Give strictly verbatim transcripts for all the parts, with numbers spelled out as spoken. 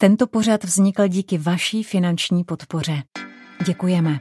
Tento pořad vznikl díky vaší finanční podpoře. Děkujeme.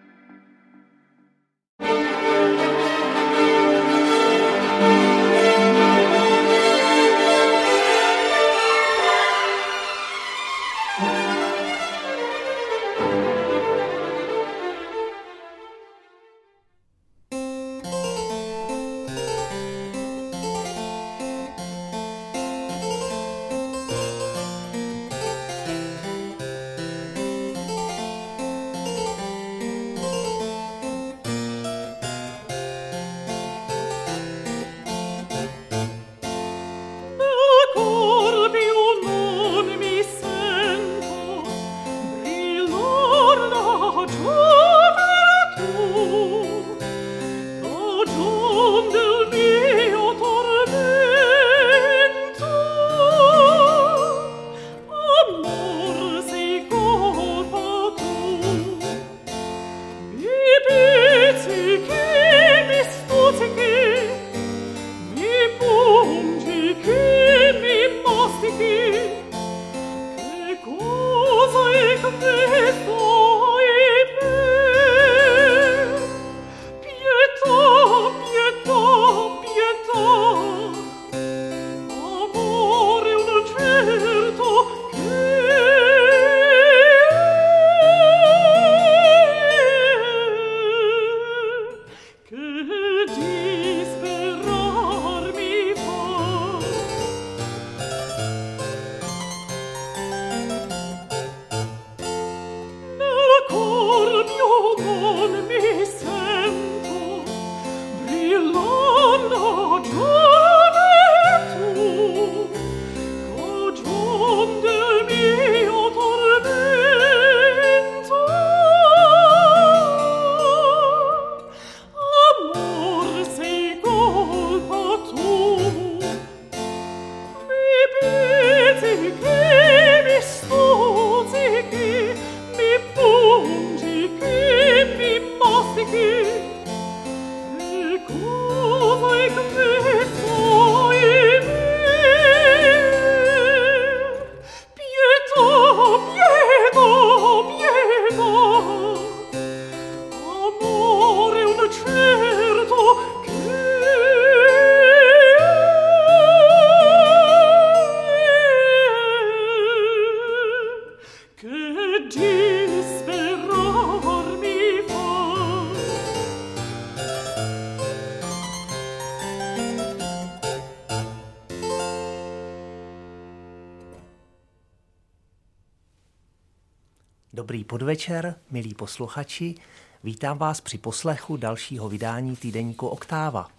Dobrý podvečer, milí posluchači. Vítám vás při poslechu dalšího vydání týdeníku Oktáva.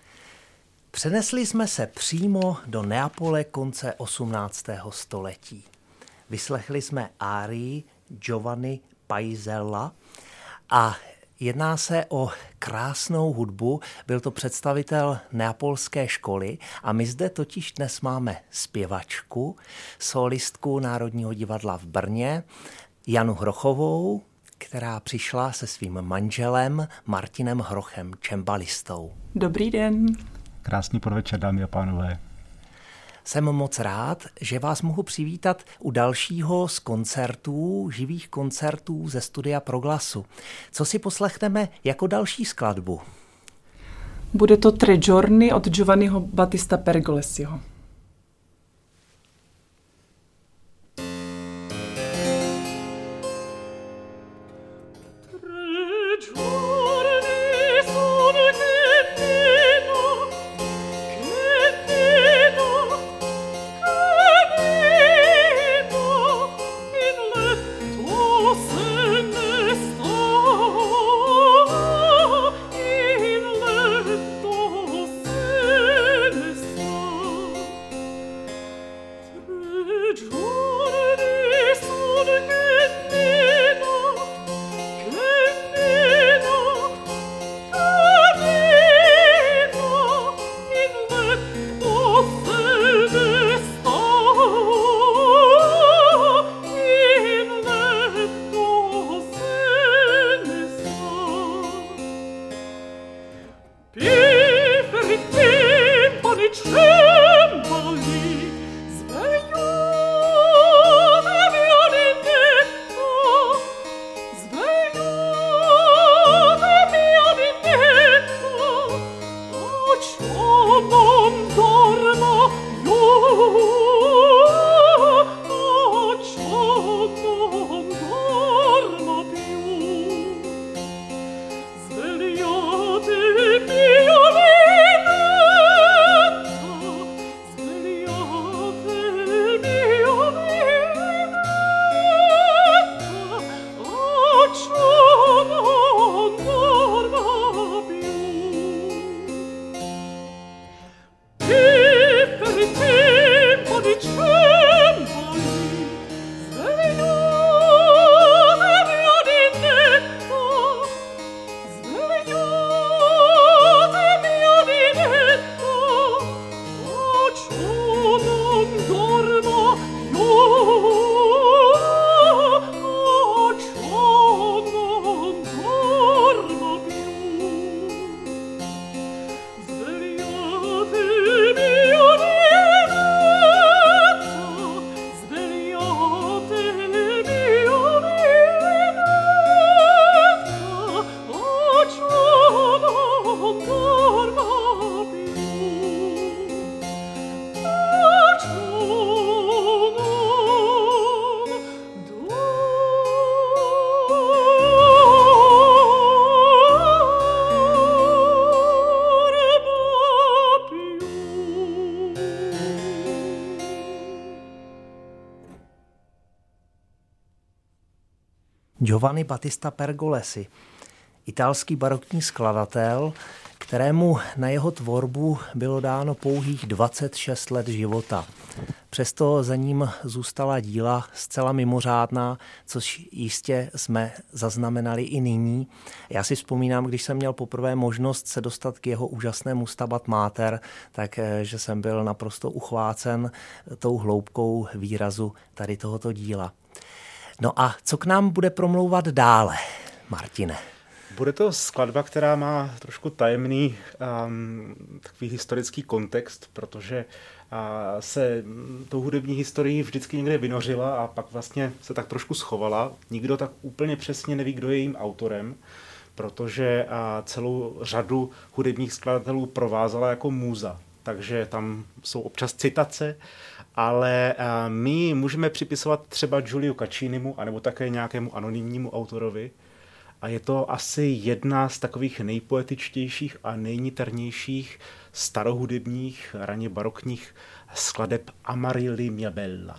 Přenesli jsme se přímo do Neapole konce osmnáctého století. Vyslechli jsme árii Giovanni Paisiella a jedná se o krásnou hudbu. Byl to představitel neapolské školy a my zde totiž dnes máme zpěvačku, solistku Národního divadla v Brně, Janu Hrochovou, která přišla se svým manželem Martinem Hrochem, čembalistou. Dobrý den. Krásný podvečer, dámy a pánové. Jsem moc rád, že vás mohu přivítat u dalšího z koncertů, živých koncertů ze studia Proglasu. Co si poslechneme jako další skladbu? Bude to Tre giorni od Giovanniho Battista Pergolesiho. Giovanni Battista Pergolesi, italský barokní skladatel, kterému na jeho tvorbu bylo dáno pouhých dvacet šest let života. Přesto za ním zůstala díla zcela mimořádná, což jistě jsme zaznamenali i nyní. Já si vzpomínám, když jsem měl poprvé možnost se dostat k jeho úžasnému Stabat Mater, takže jsem byl naprosto uchvácen tou hloubkou výrazu tady tohoto díla. No a co k nám bude promlouvat dále, Martine? Bude to skladba, která má trošku tajemný um, takový historický kontext, protože uh, se tou hudební historií vždycky někde vynořila a pak vlastně se tak trošku schovala. Nikdo tak úplně přesně neví, kdo je jejím autorem, protože uh, celou řadu hudebních skladatelů provázala jako můza. Takže tam jsou občas citace, ale uh, my můžeme připisovat třeba Giuliu Caccinimu, anebo také nějakému anonymnímu autorovi. A je to asi jedna z takových nejpoetičtějších a nejniternějších starohudebních, raně barokních skladeb Amarilli mia bella.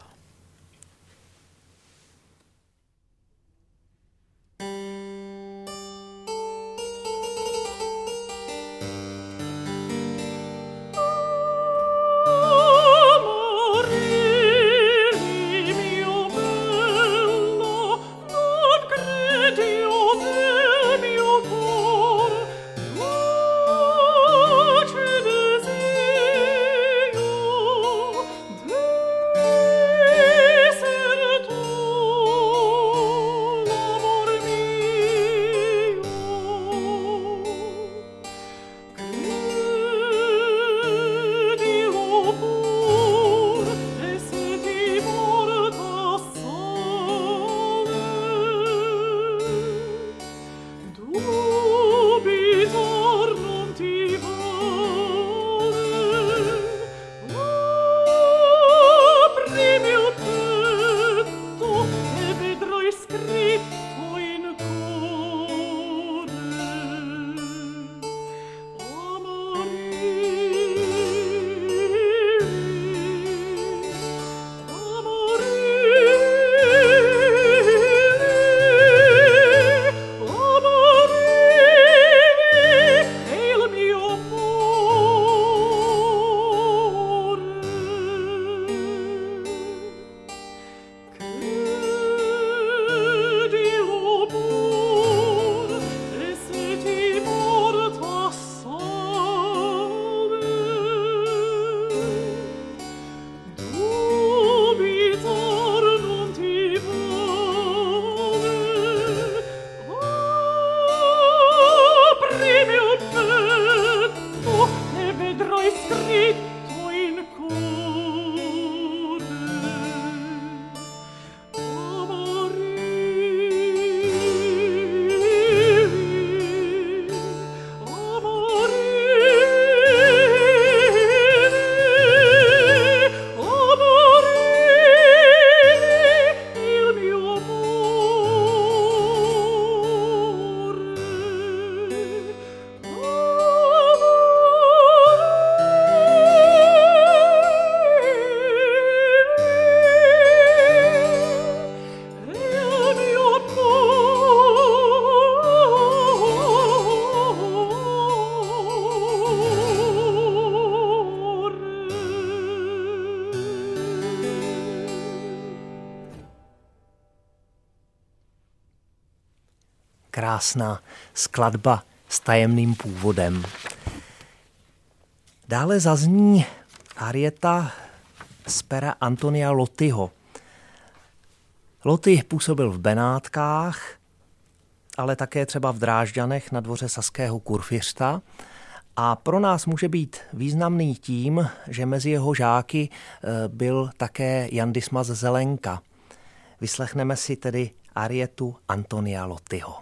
Krásná skladba s tajemným původem. Dále zazní arieta z pera Antonia Lotyho. Loty působil v Benátkách, ale také třeba v Drážďanech na dvoře saského kurfiřta a pro nás může být významný tím, že mezi jeho žáky byl také Jan Dismas Zelenka. Vyslechneme si tedy arietu Antonia Lotyho.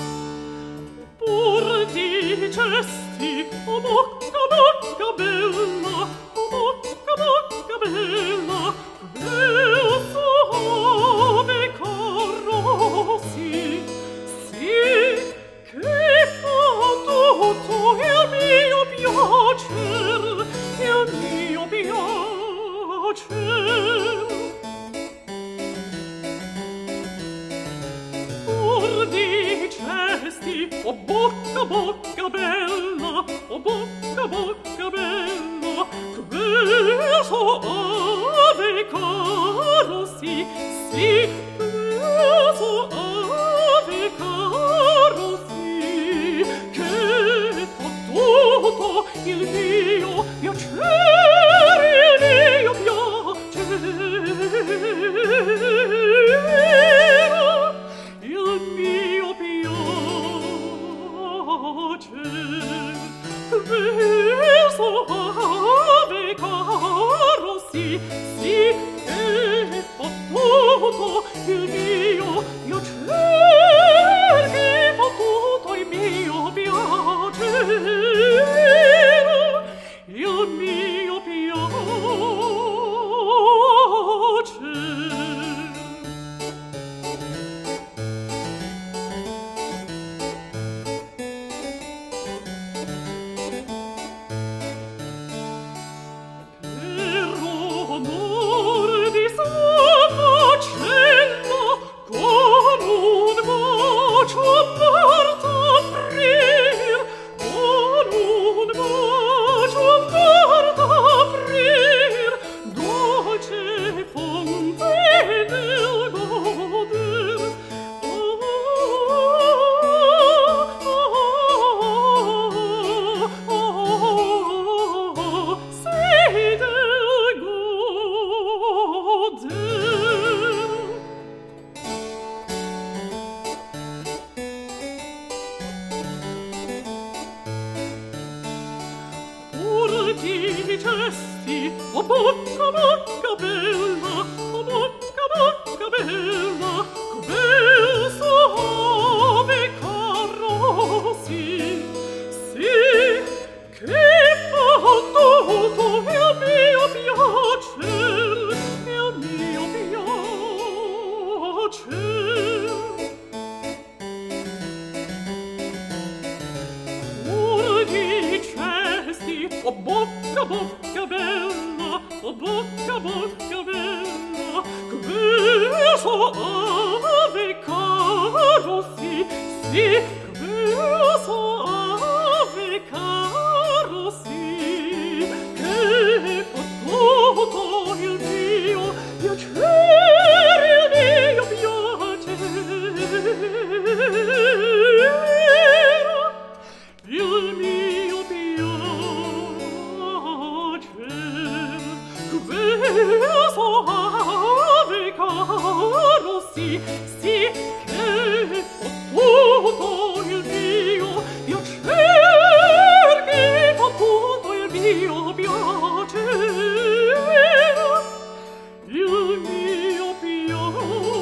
Cesti, o bocca, bocca bella, bocca bocca bella, che beso ave caro sì, sì, beso ave caro sì, che fa tutto il mio piacere, il mio piacere, il mio piacere, beso ave caro sì, sì, che fa tutto il mio piacere, che fa tutto il mio piacere, il mio piacere. Per onor di sua faccenda, con un bacio porta aprir, con un bacio porta aprir, dolce fonte del goder. Sei del goder. Pur dicesti, o bocca bocca bella, o bocca bocca bella, che bel soave caro sì, sì, che fa tutto il mio piacere, il mio piacere. Pur dicesti, o bocca bocca bella, o bocca bocca bella, che beso ave caro sì, sì, che beso ave caro sì, che fa tutto il mio piacere, il mio piacere, il mio piacere, che beso ave caro sì, sì, che fa tutto il mio piacere, che fa tutto il mio piacere, il mio piacere.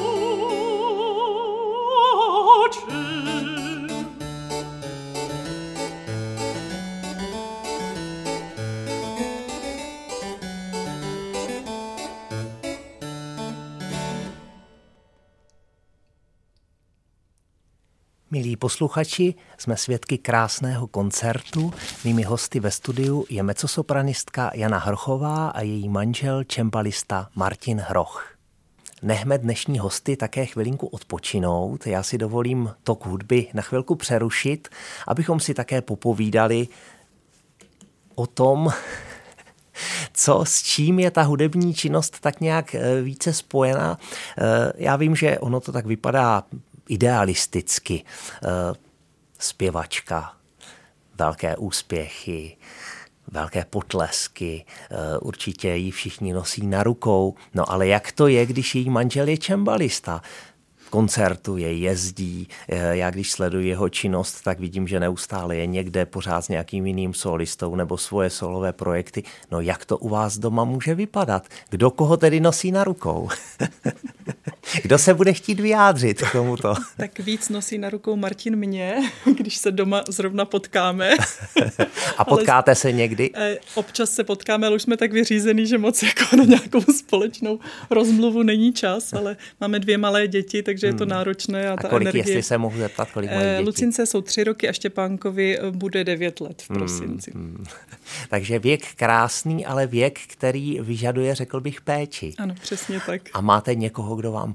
Milí posluchači, jsme svědky krásného koncertu. Mými hosty ve studiu je mezzosopranistka Jana Hrochová a její manžel cembalista Martin Hroch. Nechme dnešní hosty také chvilinku odpočinout. Já si dovolím tok hudby na chvilku přerušit, abychom si také popovídali o tom, co s čím je ta hudební činnost tak nějak více spojená. Já vím, že ono to tak vypadá idealisticky. Zpěvačka, velké úspěchy, velké potlesky, určitě ji všichni nosí na rukou. No ale jak to je, když její manžel je cembalista? Koncertuje, jezdí. Já když sleduji jeho činnost, tak vidím, že neustále je někde pořád s nějakým jiným solistou nebo svoje solové projekty. No jak to u vás doma může vypadat? Kdo koho tedy nosí na rukou? Kdo se bude chtít vyjádřit k tomuto? Tak víc nosí na rukou Martin mě, když se doma zrovna potkáme. A potkáte ale se někdy? Občas se potkáme, ale už jsme tak vyřízený, že moc jako na nějakou společnou rozmluvu není čas, ale máme dvě malé děti, takže je to náročné. A, a ta kolik, energie... jestli se mohu zeptat, kolik mají děti? Lucince jsou tři roky a Štěpánkovi bude devět let v prosinci. Hmm, hmm. Takže věk krásný, ale věk, který vyžaduje, řekl bych, péči. Ano, přesně tak. A máte někoho, kdo vám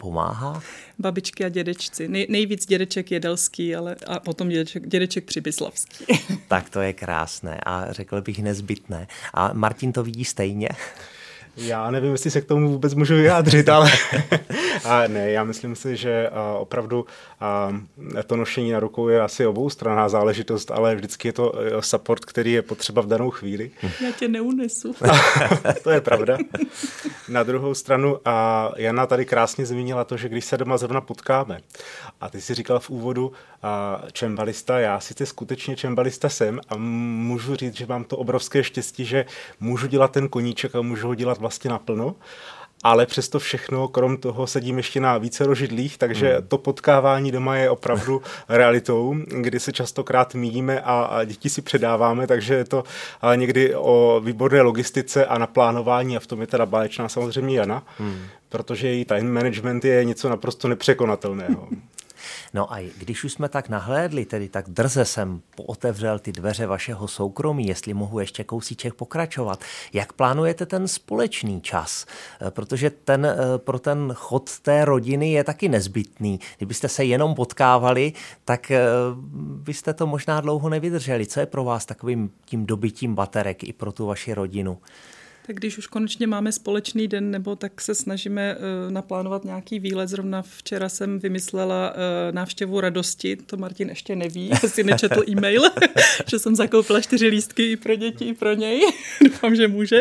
pomáhá? Babičky a dědečci. Nej, nejvíc dědeček Jedelský, ale a potom dědeček, dědeček Přibyslavský. Tak to je krásné a řekl bych nezbytné. A Martin to vidí stejně? Já nevím, jestli se k tomu vůbec můžu vyjádřit, ale a ne, já myslím si, že a, opravdu a, to nošení na rukou je asi oboustranná záležitost, ale vždycky je to support, který je potřeba v danou chvíli. Já tě neunesu. To je pravda. Na druhou stranu a Jana tady krásně zmínila to, že když se doma zrovna potkáme a ty si říkal v úvodu a, čembalista, já sice skutečně čembalista jsem a můžu říct, že mám to obrovské štěstí, že můžu dělat ten koníček a můžu ho dělat vlastně naplno, ale přesto všechno, krom toho sedím ještě na více židlích, takže hmm. to potkávání doma je opravdu realitou, kdy se častokrát míjíme a, a děti si předáváme, takže je to ale někdy o výborné logistice a naplánování a v tom je teda báječná samozřejmě Jana, hmm. protože její time management je něco naprosto nepřekonatelného. No a když už jsme tak nahlédli, tedy tak drze jsem pootevřel ty dveře vašeho soukromí, jestli mohu ještě kousíček pokračovat. Jak plánujete ten společný čas? Protože ten pro ten chod té rodiny je taky nezbytný. Kdybyste se jenom potkávali, tak byste to možná dlouho nevydrželi. Co je pro vás takovým tím dobytím baterek i pro tu vaši rodinu? Tak když už konečně máme společný den, nebo tak se snažíme uh, naplánovat nějaký výlet. Zrovna včera jsem vymyslela uh, návštěvu radosti, to Martin ještě neví, jestli nečetl e-mail, že jsem zakoupila čtyři lístky i pro děti, i pro něj. Doufám, že může.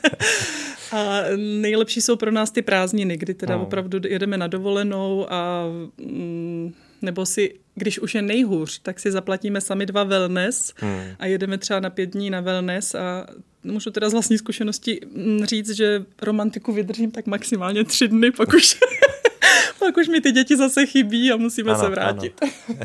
A nejlepší jsou pro nás ty prázdniny, kdy teda hmm. opravdu jedeme na dovolenou a mm, nebo si, když už je nejhůř, tak si zaplatíme sami dva wellness hmm. a jedeme třeba na pět dní na wellness a můžu teda z vlastní zkušenosti říct, že romantiku vydržím tak maximálně tři dny, pak už, pak už mi ty děti zase chybí a musíme ano, se vrátit. Ano.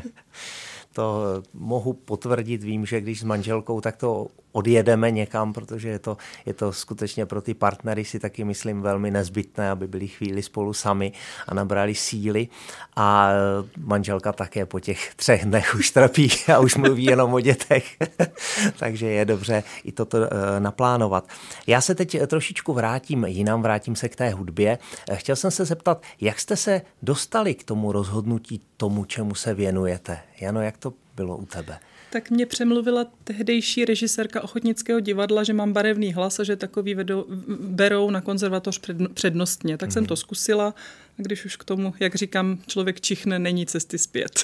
To mohu potvrdit, vím, že když s manželkou, tak to odjedeme někam, protože je to, je to skutečně pro ty partnery si taky myslím velmi nezbytné, aby byli chvíli spolu sami a nabrali síly a manželka také po těch třech dnech už trpí a už mluví jenom o dětech, takže je dobře i toto naplánovat. Já se teď trošičku vrátím jinam, vrátím se k té hudbě. Chtěl jsem se zeptat, jak jste se dostali k tomu rozhodnutí tomu, čemu se věnujete? Jano, jak to bylo u tebe? Tak mě přemluvila tehdejší režisérka Ochotnického divadla, že mám barevný hlas a že takový vedou, berou na konzervatoř přednostně. Tak mm. jsem to zkusila a když už k tomu, jak říkám, člověk čichne, není cesty zpět.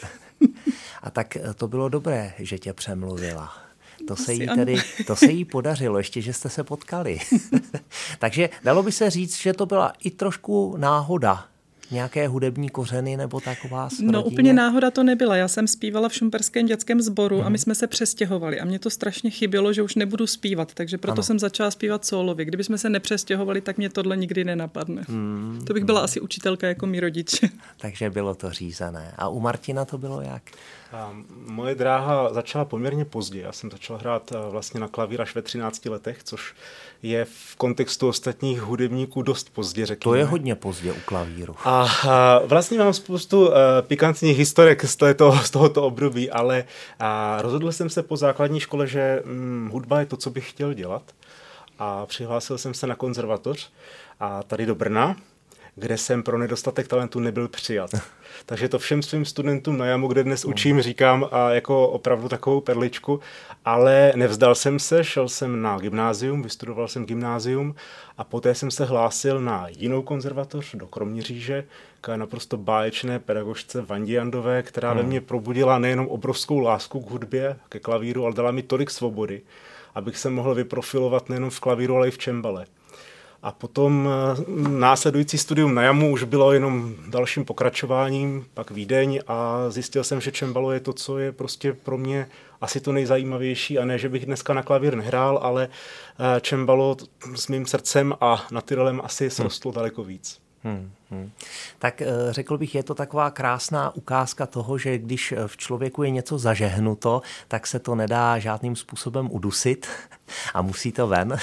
A tak to bylo dobré, že tě přemluvila. To se, jí tedy, to se jí podařilo, ještě, že jste se potkali. Takže dalo by se říct, že to byla i trošku náhoda. Nějaké hudební kořeny nebo taková s No úplně náhoda to nebyla. Já jsem zpívala v šumperském dětském sboru mm. a my jsme se přestěhovali a mě to strašně chybělo, že už nebudu zpívat, takže proto ano. jsem začala zpívat sólově. Kdybychom se nepřestěhovali, tak mě tohle nikdy nenapadne. Mm. To bych byla mm. asi učitelka jako mý rodiče. Takže bylo to řízené. A u Martina to bylo jak? A moje dráha začala poměrně pozdě. Já jsem začal hrát vlastně na klavír až ve třinácti letech, což je v kontextu ostatních hudebníků dost pozdě, řekněme. To je hodně pozdě u klavíru. A, a vlastně mám spoustu uh, pikantních historek z, této, z tohoto období, ale a rozhodl jsem se po základní škole, že hm, hudba je to, co bych chtěl dělat. A přihlásil jsem se na konzervatoř a tady do Brna, kde jsem pro nedostatek talentu nebyl přijat. Takže to všem svým studentům na Jamu, kde dnes učím, říkám a jako opravdu takovou perličku, ale nevzdal jsem se, šel jsem na gymnázium, vystudoval jsem gymnázium a poté jsem se hlásil na jinou konzervatoř do Kroměříže, k naprosto báječné pedagožce Vandě Jandové, která hmm. ve mně probudila nejenom obrovskou lásku k hudbě, ke klavíru, ale dala mi tolik svobody, abych se mohl vyprofilovat nejenom v klavíru, ale i v čembale. A potom následující studium na Jamu už bylo jenom dalším pokračováním, pak Vídeň a zjistil jsem, že čembalo je to, co je prostě pro mě asi to nejzajímavější a ne, že bych dneska na klavír nehrál, ale čembalo s mým srdcem a natyrelem asi srostlo hmm. daleko víc. Hmm, hmm. Tak řekl bych, je to taková krásná ukázka toho, že když v člověku je něco zažehnuto, tak se to nedá žádným způsobem udusit a musí to ven.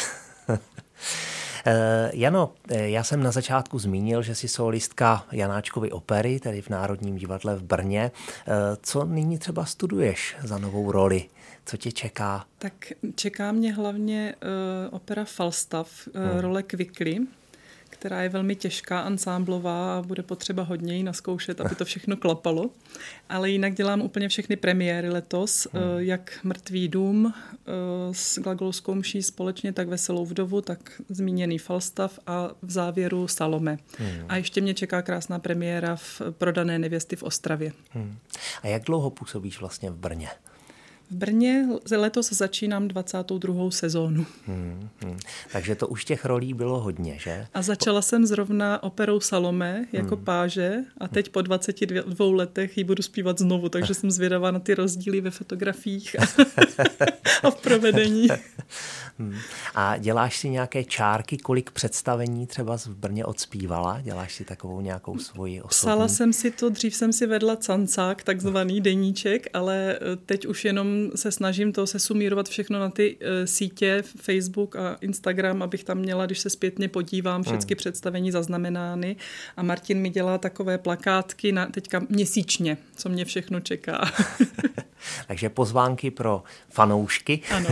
Jano, já jsem na začátku zmínil, že jsi solistka Janáčkovy opery, tedy v Národním divadle v Brně. Co nyní třeba studuješ za novou roli? Co tě čeká? Tak čeká mě hlavně uh, opera Falstaff, uh, hmm. role Quickly, která je velmi těžká, ansámblová a bude potřeba hodně ji naskoušet, aby to všechno klapalo. Ale jinak dělám úplně všechny premiéry letos, hmm. jak Mrtvý dům s Glagolskou mší společně, tak Veselou vdovu, tak zmíněný Falstaff a v závěru Salome. Hmm. A ještě mě čeká krásná premiéra v Prodané nevěsty v Ostravě. Hmm. A jak dlouho působíš vlastně v Brně? V Brně letos začínám dvacátou druhou sezónu. Hmm, hmm. Takže to už těch rolí bylo hodně, že? A začala jsem zrovna operou Salome jako hmm. páže a teď po dvaceti dvou letech ji budu zpívat znovu, takže jsem zvědavá na ty rozdíly ve fotografiích a, a v provedení. Hmm. A děláš si nějaké čárky, kolik představení třeba v Brně odspívala? Děláš si takovou nějakou svoji osobní? Psala jsem si to, dřív jsem si vedla cancák, takzvaný deníček, ale teď už jenom se snažím to sesumírovat všechno na ty uh, sítě, Facebook a Instagram, abych tam měla, když se zpětně podívám, všechny hmm. představení zaznamenány. A Martin mi dělá takové plakátky na teďka měsíčně, co mě všechno čeká. Takže pozvánky pro fanoušky. Ano.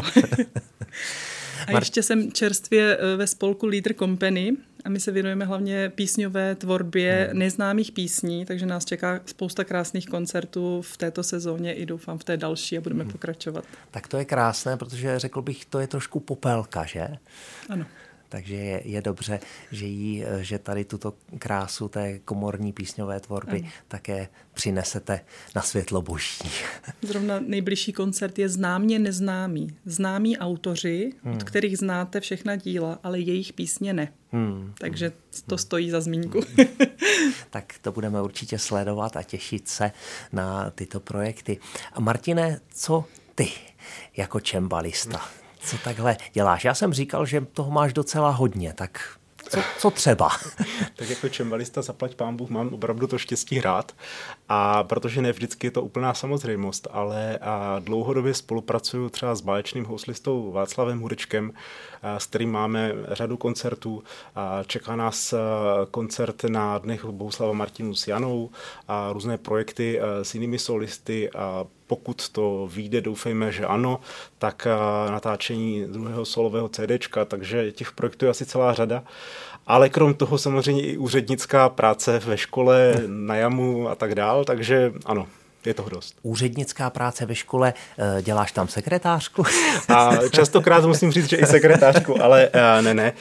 A ještě jsem čerstvě ve spolku Leader Company a my se věnujeme hlavně písňové tvorbě hmm. neznámých písní, takže nás čeká spousta krásných koncertů v této sezóně i doufám v té další a budeme hmm. pokračovat. Tak to je krásné, protože řekl bych, to je trošku popelka, že? Ano. Takže je, je dobře, že, jí, že tady tuto krásu té komorní písňové tvorby ano. také přinesete na světlo boží. Zrovna nejbližší koncert je Známě neznámý. Známí autoři, hmm. od kterých znáte všechna díla, ale jejich písně ne. Hmm. Takže to stojí za zmínku. Hmm. Tak to budeme určitě sledovat a těšit se na tyto projekty. A Martine, co ty jako čembalista? Hmm. Co takhle děláš? Já jsem říkal, že toho máš docela hodně, tak co, co třeba? Tak jako čembalista zaplať pán Bůh mám opravdu to štěstí hrát a protože ne vždycky je to úplná samozřejmost, ale a dlouhodobě spolupracuju třeba s báječným houslistou Václavem Hudečkem, a s kterým máme řadu koncertů. A čeká nás koncert na Dnech Bohuslava Martinů s Janou a různé projekty s jinými solisty a pokud to vyjde, doufejme, že ano, tak natáčení druhého solového CDčka, takže těch projektů je asi celá řada. Ale krom toho samozřejmě i úřednická práce ve škole, na jamu a tak dál, takže ano, je toho dost. Úřednická práce ve škole, děláš tam sekretářku? A častokrát musím říct, že i sekretářku, ale ne, ne.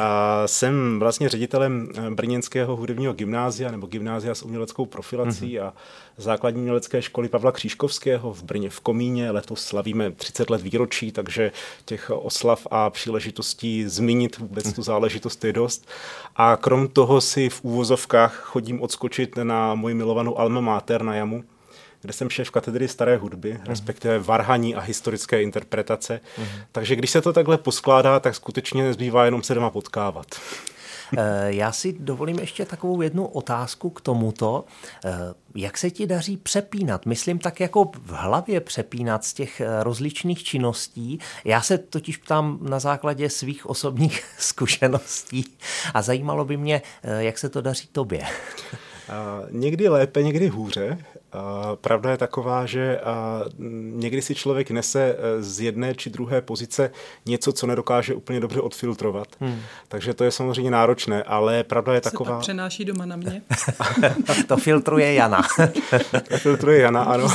Jsem vlastně ředitelem brněnského hudebního gymnázia nebo gymnázia s uměleckou profilací mm-hmm. a základní umělecké školy Pavla Křížkovského v Brně v Komíně. Letos slavíme třicet let výročí, takže těch oslav a příležitostí zmínit vůbec tu záležitost je dost. A krom toho si v úvozovkách chodím odskočit na moji milovanou alma mater na jamu, kde jsem šéf katedry staré hudby, mm. respektive varhaní a historické interpretace. Mm. Takže když se to takhle poskládá, tak skutečně nezbývá jenom se doma potkávat. Já si dovolím ještě takovou jednu otázku k tomuto. Jak se ti daří přepínat? Myslím tak jako v hlavě přepínat z těch rozličných činností. Já se totiž ptám na základě svých osobních zkušeností a zajímalo by mě, jak se to daří tobě. Někdy lépe, někdy hůře. Pravda je taková, že někdy si člověk nese z jedné či druhé pozice něco, co nedokáže úplně dobře odfiltrovat. Hmm. Takže to je samozřejmě náročné, ale pravda je se taková... Se pak přenáší doma na mě. To filtruje Jana. To filtruje Jana, ano.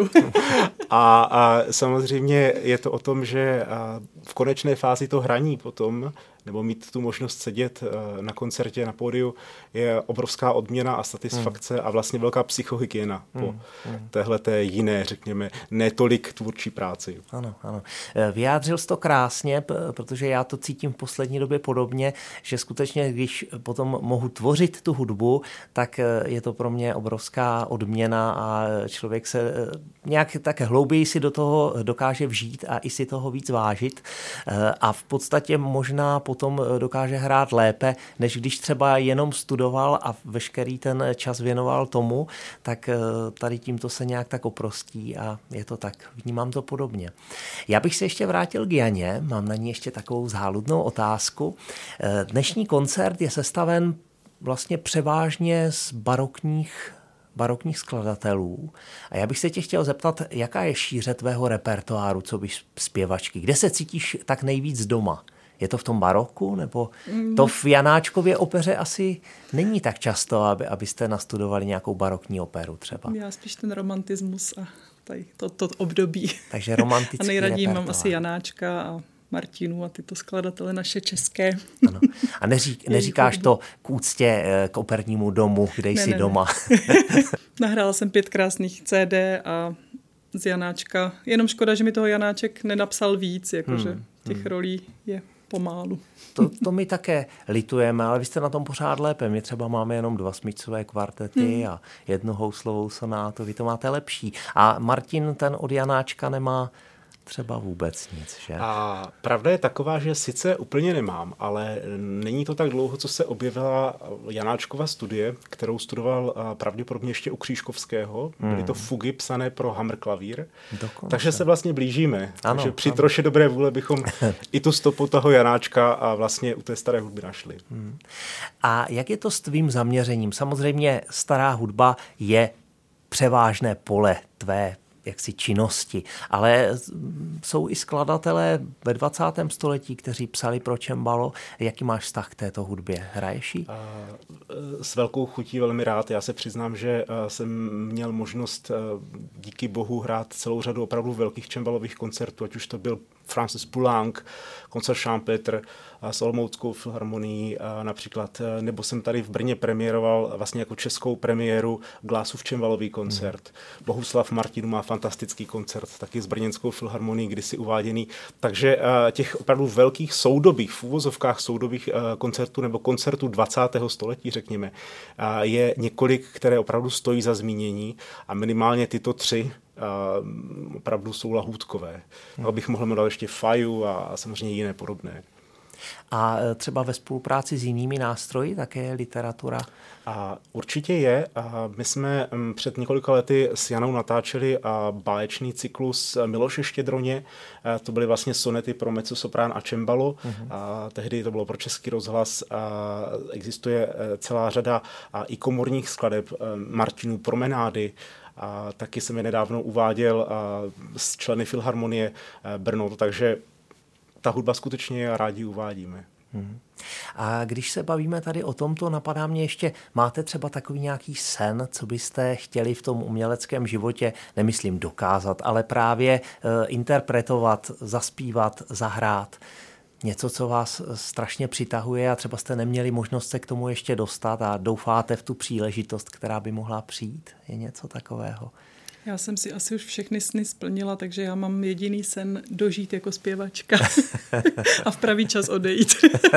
A, a samozřejmě je to o tom, že v konečné fázi to hraní potom, nebo mít tu možnost sedět na koncertě, na pódiu, je obrovská odměna a satisfakce hmm. a vlastně velká psychohygiena hmm. po hmm. téhleté jiné, řekněme, netolik tvůrčí práci. Ano, ano. Vyjádřil jsi to krásně, protože já to cítím v poslední době podobně, že skutečně, když potom mohu tvořit tu hudbu, tak je to pro mě obrovská odměna a člověk se nějak tak hlouběji si do toho dokáže vžít a i si toho víc vážit a v podstatě možná potom dokáže hrát lépe, než když třeba jenom studoval a veškerý ten čas věnoval tomu, tak tady tímto se nějak tak oprostí a je to tak. Vnímám to podobně. Já bych se ještě vrátil k Janě, mám na ní ještě takovou záludnou otázku. Dnešní koncert je sestaven vlastně převážně z barokních barokních skladatelů. A já bych se tě chtěl zeptat, jaká je šíře tvého repertoáru, co bys zpěvačky? Kde se cítíš tak nejvíc doma? Je to v tom baroku, nebo to v Janáčkově opeře asi není tak často, aby, abyste nastudovali nějakou barokní operu třeba? Já spíš ten romantismus a tady to, to období. Takže romantický a nejraději repertoár. mám asi Janáčka a Martinu a tyto skladatele naše české. Ano. A neřík, neříkáš to k úctě k opernímu domu, kde jsi ne, ne, doma? Ne. Nahrála jsem pět krásných C D a z Janáčka. Jenom škoda, že mi toho Janáček nenapsal víc, jakože hmm. těch hmm. rolí je pomálu. To, to my také litujeme, ale vy jste na tom pořád lépe. My třeba máme jenom dva smyčcové kvartety hmm. a jednu houslovou sonátu. Vy to máte lepší. A Martin ten od Janáčka nemá třeba vůbec nic, že? A pravda je taková, že sice úplně nemám, ale není to tak dlouho, co se objevila Janáčkova studie, kterou studoval pravděpodobně ještě u Křížkovského. Hmm. Byly to fugy psané pro hammerklavír. Dokonce. Takže se vlastně blížíme. Ano, takže při ano. troše dobré vůle bychom i tu stopu toho Janáčka a vlastně u té staré hudby našli. Hmm. A jak je to s tvým zaměřením? Samozřejmě stará hudba je převážné pole tvé jaksi činnosti, ale jsou i skladatelé ve dvacátém století, kteří psali pro cembalo. Jaký máš vztah k této hudbě? Hraješ ji? S velkou chutí velmi rád. Já se přiznám, že jsem měl možnost díky bohu hrát celou řadu opravdu velkých cembalových koncertů, ať už to byl Francis Poulenc, koncert Champetre s Olomouckou filharmonií například, nebo jsem tady v Brně premiéroval vlastně jako českou premiéru Glásův cembalový koncert. Hmm. Bohuslav Martin má fantastický koncert, taky s Brněnskou filharmonií, kdysi uváděný. Takže těch opravdu velkých soudobých, v úvozovkách soudobých koncertů nebo koncertů dvacátého století, řekněme, je několik, které opravdu stojí za zmínění a minimálně tyto tři Uh, opravdu jsou lahůdkové. Hmm. Abych mohl jmenovat ještě Faju a, a samozřejmě jiné podobné. A třeba ve spolupráci s jinými nástroji také je literatura? A určitě je. A my jsme um, před několika lety s Janou natáčeli a báječný cyklus Miloše Štědroně. A to byly vlastně sonety pro mezzosoprán a cembalo. Uh-huh. A tehdy to bylo pro Český rozhlas. A existuje celá řada a i komorních skladeb Martinů Promenády. A taky jsem je nedávno uváděl s členy Filharmonie Brno, takže ta hudba skutečně je a rádi uvádíme. Hmm. A když se bavíme tady o tomto, napadá mě ještě, máte třeba takový nějaký sen, co byste chtěli v tom uměleckém životě, nemyslím dokázat, ale právě uh, interpretovat, zaspívat, zahrát? Něco, co vás strašně přitahuje a třeba jste neměli možnost se k tomu ještě dostat a doufáte v tu příležitost, která by mohla přijít? Je něco takového? Já jsem si asi už všechny sny splnila, takže já mám jediný sen dožít jako zpěvačka a v pravý čas odejít.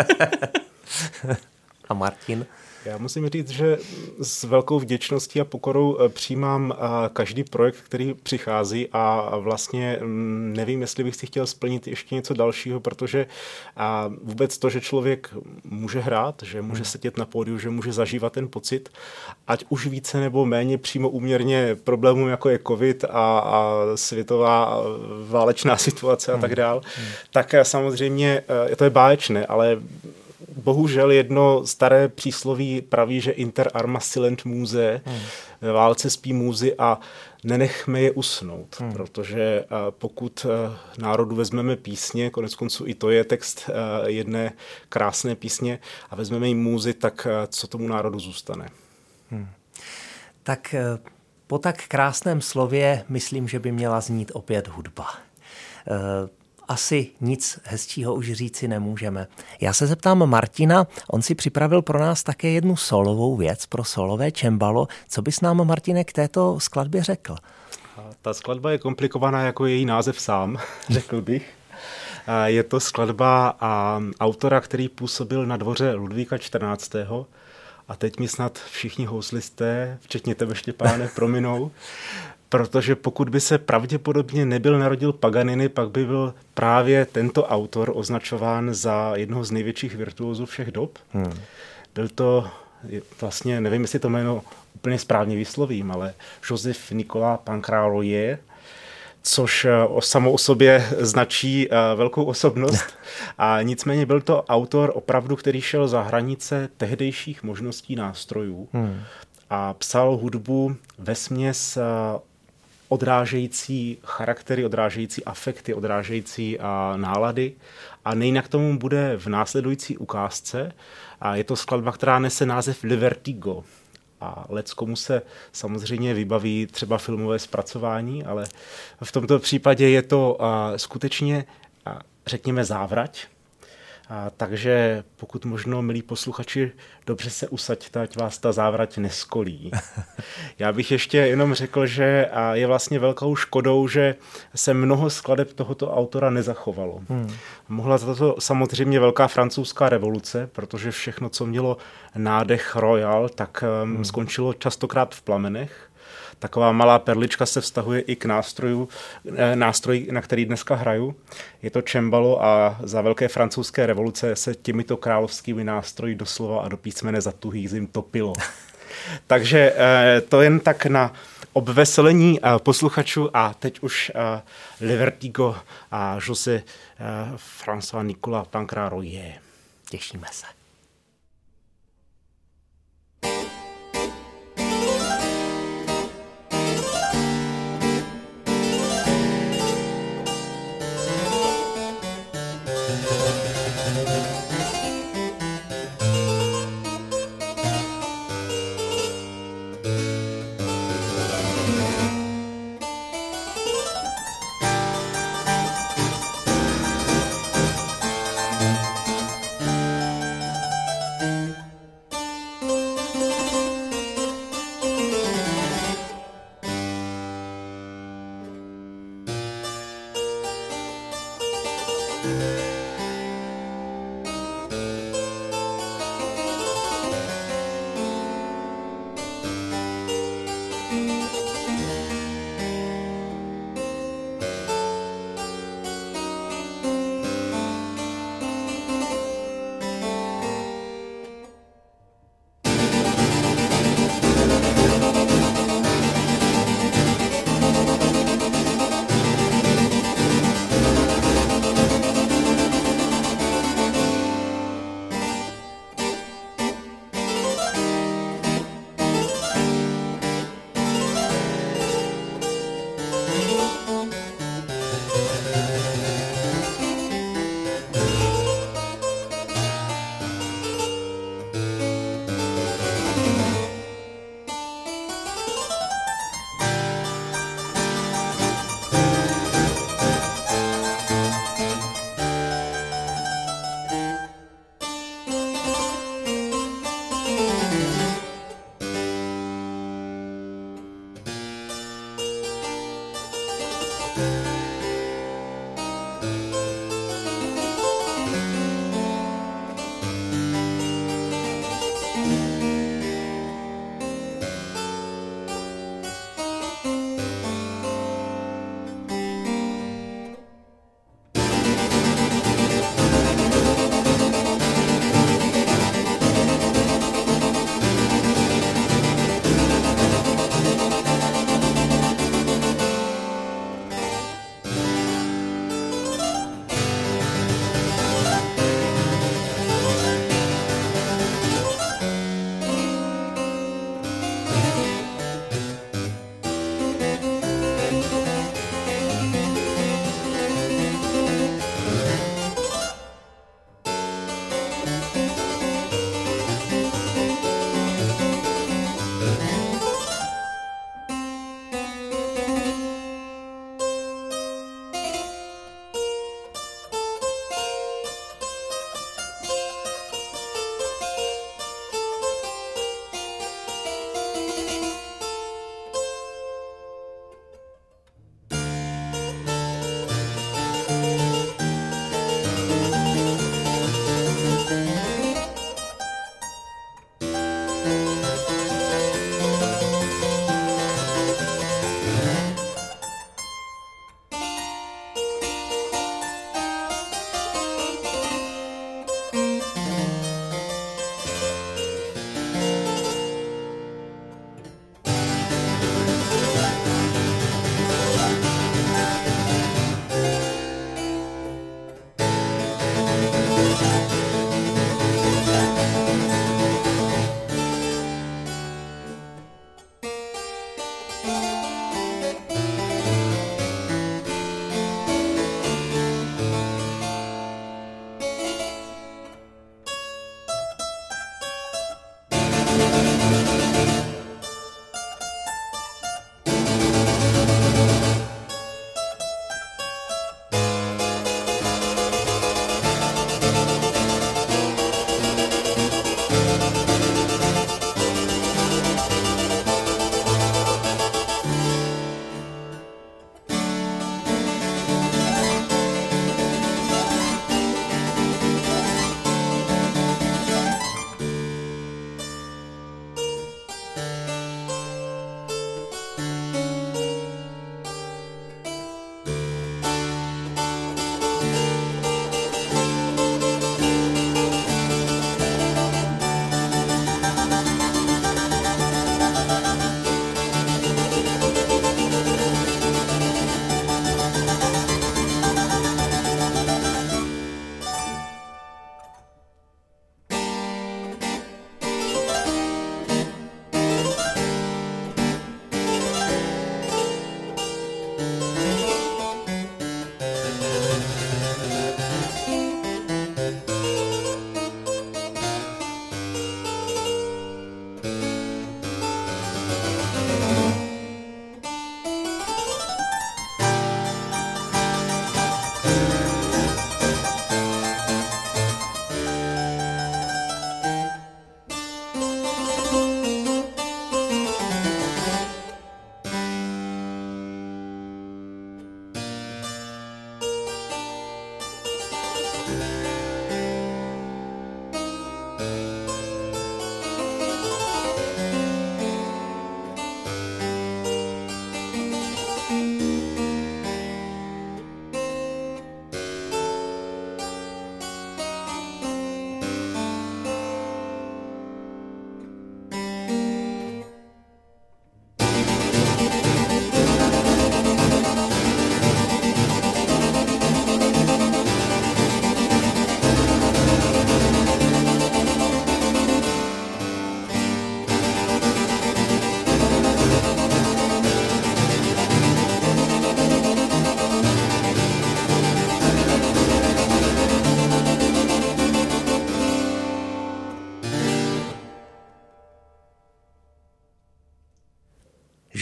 A Martin? Já musím říct, že s velkou vděčností a pokorou přijímám každý projekt, který přichází a vlastně nevím, jestli bych si chtěl splnit ještě něco dalšího, protože vůbec to, že člověk může hrát, že může sedět na pódiu, že může zažívat ten pocit, ať už více nebo méně přímo úměrně problémům, jako je covid a, a světová válečná situace a tak dál, tak samozřejmě to je báječné, ale bohužel jedno staré přísloví praví, že inter arma silent muse, hmm. ve válce spí můzy a nenechme je usnout, hmm. protože pokud národu vezmeme písně, konec konců i to je text jedné krásné písně a vezmeme jim můzy, tak co tomu národu zůstane? Hmm. Tak po tak krásném slově myslím, že by měla znít opět hudba. Asi nic hezčího už říci nemůžeme. Já se zeptám Martina, on si připravil pro nás také jednu solovou věc pro solové cembalo. Co bys nám, Martine, k této skladbě řekl? Ta skladba je komplikovaná jako její název sám, řekl bych. Je to skladba autora, který působil na dvoře Ludvíka čtrnáctého. A teď mi snad všichni houslisté, včetně tebe, Štěpáne, prominou. Protože pokud by se pravděpodobně nebyl narodil Paganini, pak by byl právě tento autor označován za jednoho z největších virtuózů všech dob. Hmm. Byl to vlastně, nevím, jestli to jméno úplně správně vyslovím, ale Joseph Nicolas Pancraroyer, což o samo o sobě značí velkou osobnost. A nicméně byl to autor opravdu, který šel za hranice tehdejších možností nástrojů hmm. a psal hudbu vesměs odrážející charaktery, odrážející afekty, odrážející a, nálady. A nejinak tomu bude v následující ukázce. A je to skladba, která nese název Le Vertigo. A leckomu se samozřejmě vybaví třeba filmové zpracování, ale v tomto případě je to a, skutečně, a, řekněme, závrať. A, takže pokud možno, milí posluchači, dobře se usaďte, ať vás ta závrať neskolí. Já bych ještě jenom řekl, že a, je vlastně velkou škodou, že se mnoho skladeb tohoto autora nezachovalo. Hmm. Mohla za to samozřejmě velká francouzská revoluce, protože všechno, co mělo nádech royal, tak um, hmm. skončilo častokrát v plamenech. Taková malá perlička se vztahuje i k nástroju, nástroji, na který dneska hraju. Je to cembalo a za velké francouzské revoluce se těmito královskými nástroji doslova a do písmene za tuhý zim topilo. Takže to jen tak na obveselení posluchačů a teď už Le Vertigo a José François Nicolas Pancraroy. Těšíme se.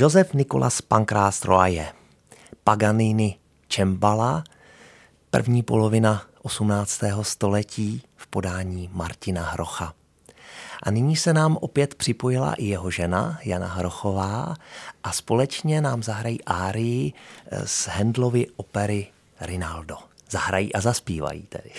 Josef Nicolas Pancráz Roaje, Paganini Cembala, první polovina osmnáctého století v podání Martina Hrocha. A nyní se nám opět připojila i jeho žena Jana Hrochová a společně nám zahrají árii z Handlovy opery Rinaldo. Zahrají a zaspívají tedy.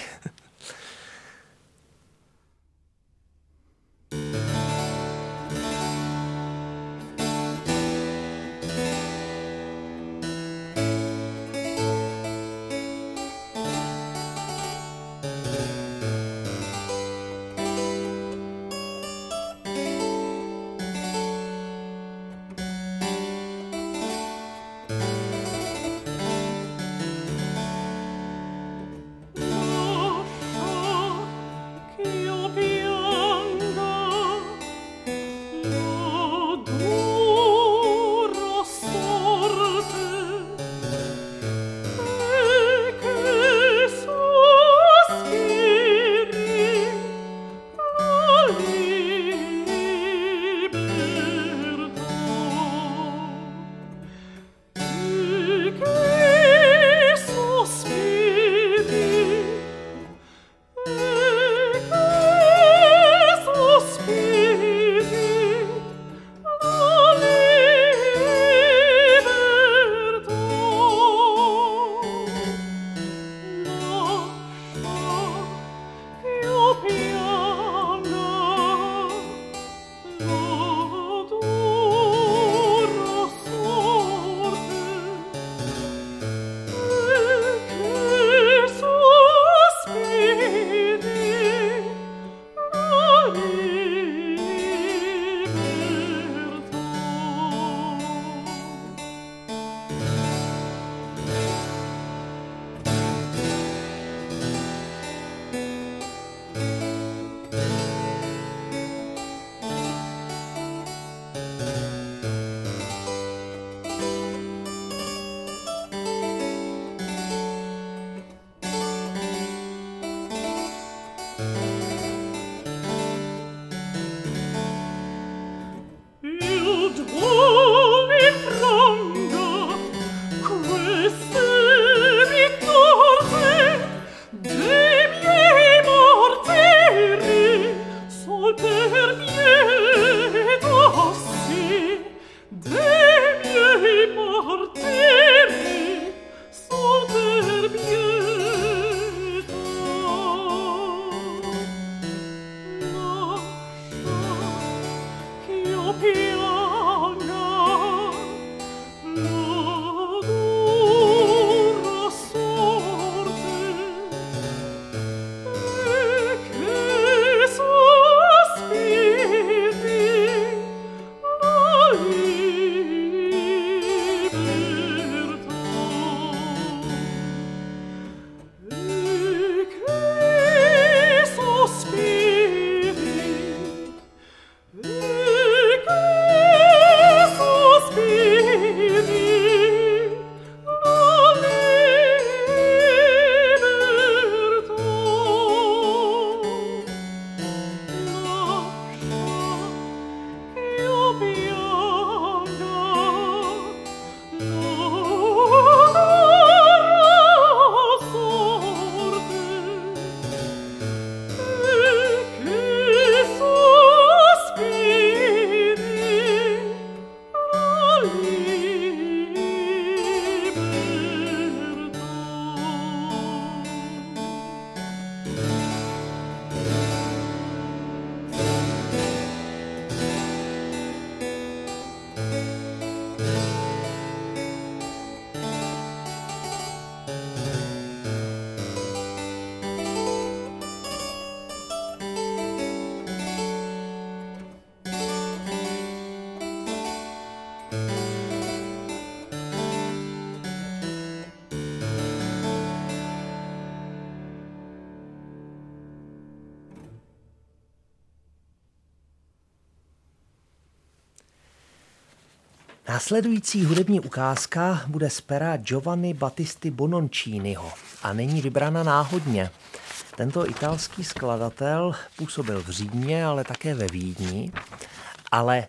Následující hudební ukázka bude z pera Giovanni Battisti Bononciniho a není vybrána náhodně. Tento italský skladatel působil v Římě, ale také ve Vídni, ale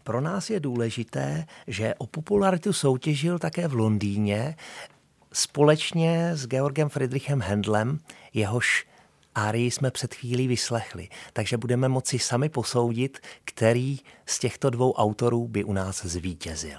Pro nás je důležité, že o popularitu soutěžil také v Londýně společně s Georgem Friedrichem Händelem, jehož árii jsme před chvílí vyslechli. Takže budeme moci sami posoudit, který z těchto dvou autorů by u nás zvítězil.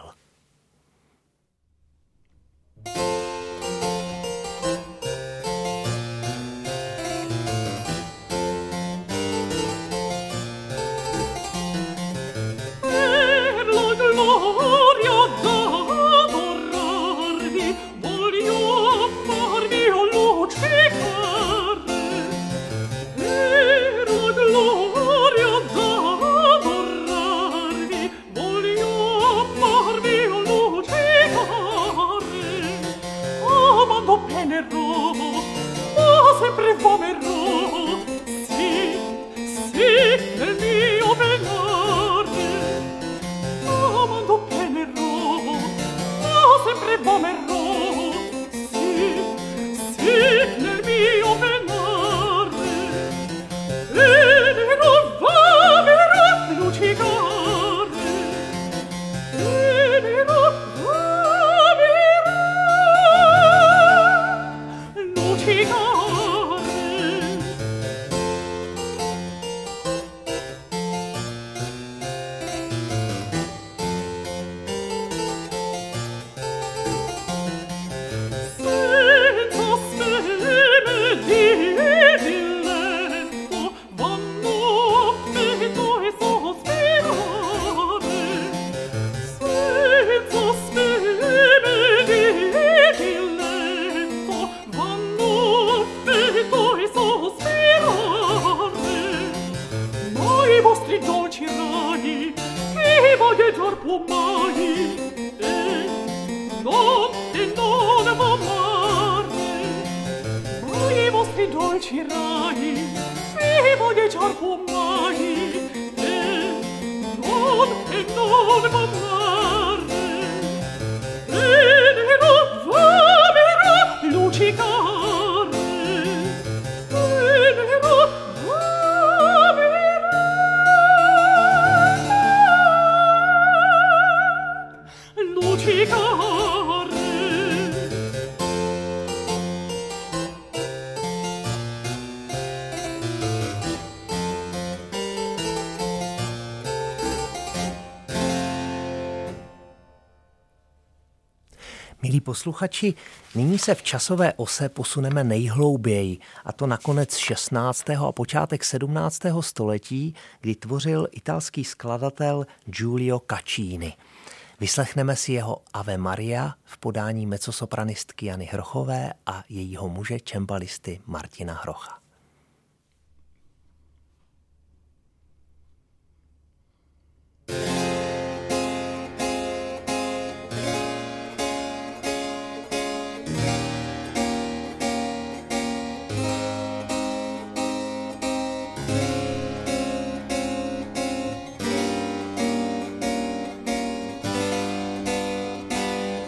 Milí posluchači, nyní se v časové ose posuneme nejhlouběji, a to na konec šestnáctého a počátek sedmnáctého století, kdy tvořil italský skladatel Giulio Caccini. Vyslechneme si jeho Ave Maria v podání mezzosopranistky Jany Hrochové a jejího muže cembalisty Martina Hrocha.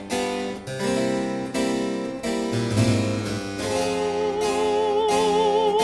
Oh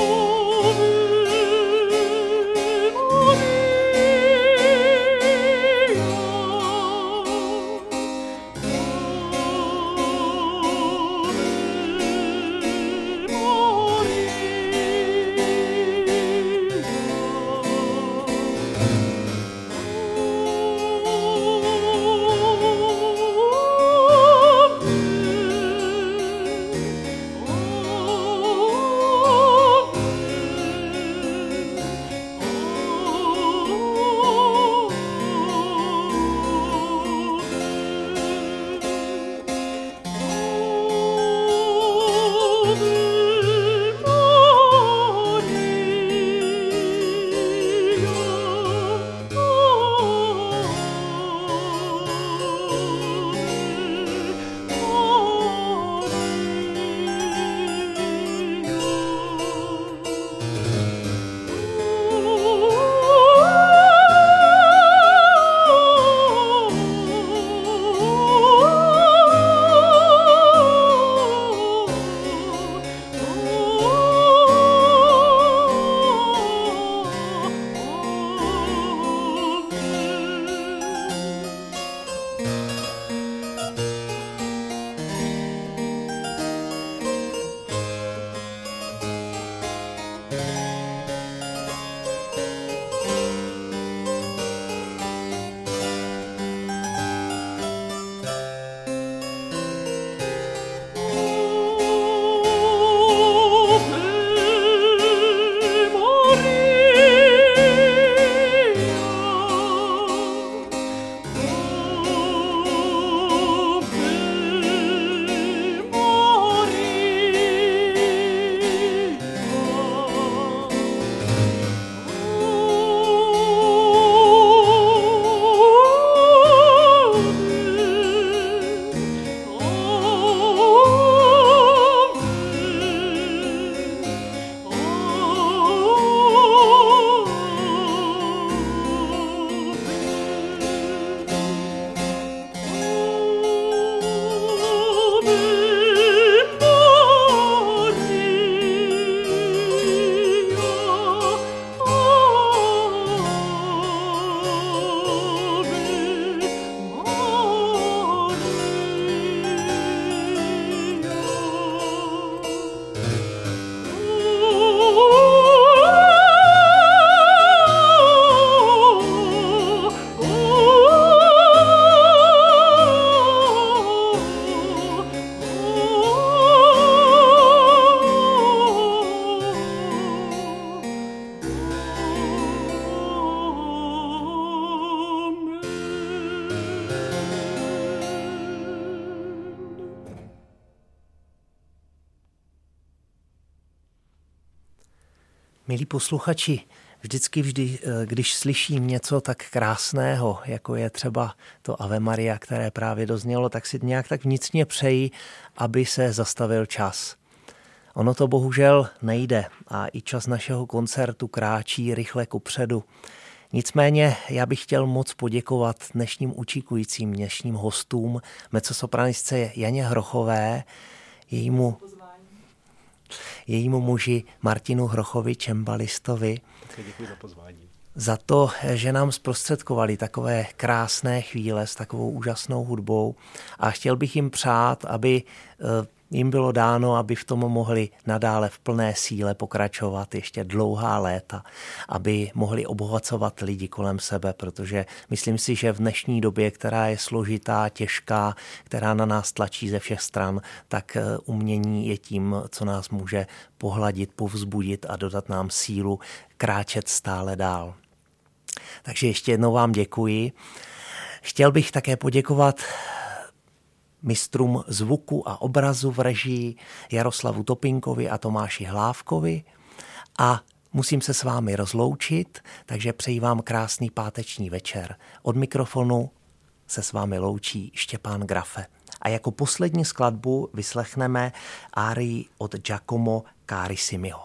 Milí posluchači, vždycky, vždy, když slyším něco tak krásného, jako je třeba to Ave Maria, které právě doznělo, tak si nějak tak vnitřně přeji, aby se zastavil čas. Ono to bohužel nejde a i čas našeho koncertu kráčí rychle kupředu. Nicméně já bych chtěl moc poděkovat dnešním učíkujícím, dnešním hostům, mezzosopranistce Janě Hrochové, jejímu, jejímu muži Martinu Hrochovi, čembalistovi. Děkuji za pozvání. Za to, že nám zprostředkovali takové krásné chvíle s takovou úžasnou hudbou a chtěl bych jim přát, aby jim bylo dáno, aby v tom mohli nadále v plné síle pokračovat ještě dlouhá léta, aby mohli obohacovat lidi kolem sebe, protože myslím si, že v dnešní době, která je složitá, těžká, která na nás tlačí ze všech stran, tak umění je tím, co nás může pohladit, povzbudit a dodat nám sílu kráčet stále dál. Takže ještě jednou vám děkuji. Chtěl bych také poděkovat mistrům zvuku a obrazu v režii Jaroslavu Topinkovi a Tomáši Hlávkovi a musím se s vámi rozloučit, takže přeji vám krásný páteční večer. Od mikrofonu se s vámi loučí Štěpán Grafe. A jako poslední skladbu vyslechneme árii od Giacomo Carissimiho.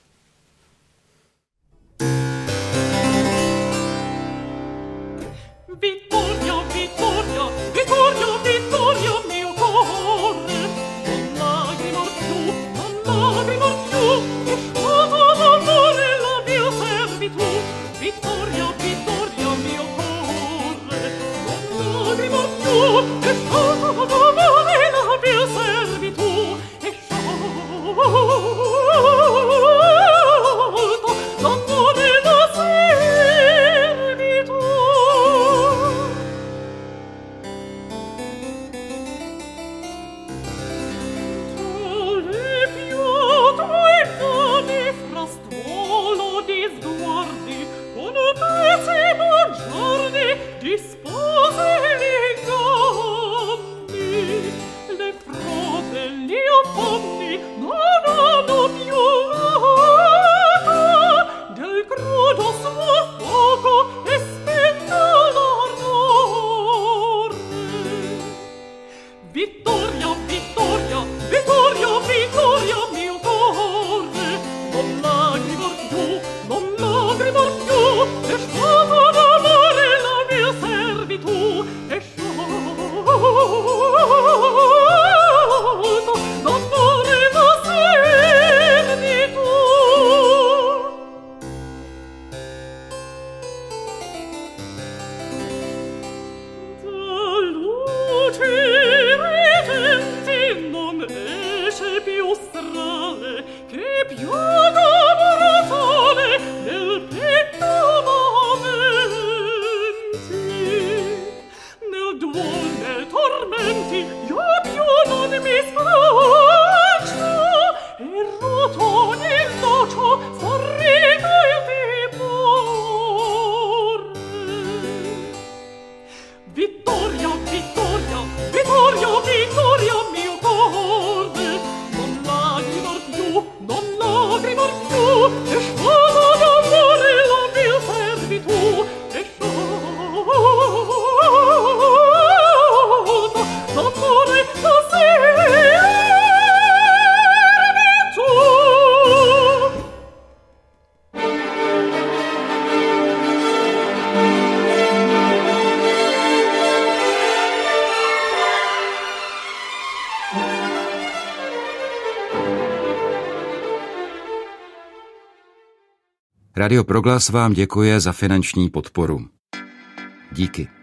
Vittoria, Vittoria, Vittoria, Vittoria, mio cuore, non lagrimor più, non lagrimor più, è stato d'amore la mia servitù. Vittoria, Vittoria, mio cuore, non lagrimor più, è stato d'amore la mia servitù. È stato d'amore la servitù. Dispose l'inganni, le frode, gli affanni non hanno più l'ata del crudo suo fuoco e spenta l'ardore. Vittoria, Vittoria, Vittoria, Vittoria, mio cuore, non lagrimor più, non lagrimor più, è stato d'amore la mia servitù, è sciolto d'amore la servitù. Da luce redenti non esce più strale, che piaga mortale nel petto m'avventi. Nel duol, nel tormenti, io più non mi sfaccio, e roto nel nocio sorride il timore. Vittoria, Vittoria, Vittoria, Vittoria, mio cuore, non lagrimor più, non lagrimor più, è stato d'amore la mia servitù, è stato d'amore la servitù. Radio Proglas vám děkuje za finanční podporu. Díky.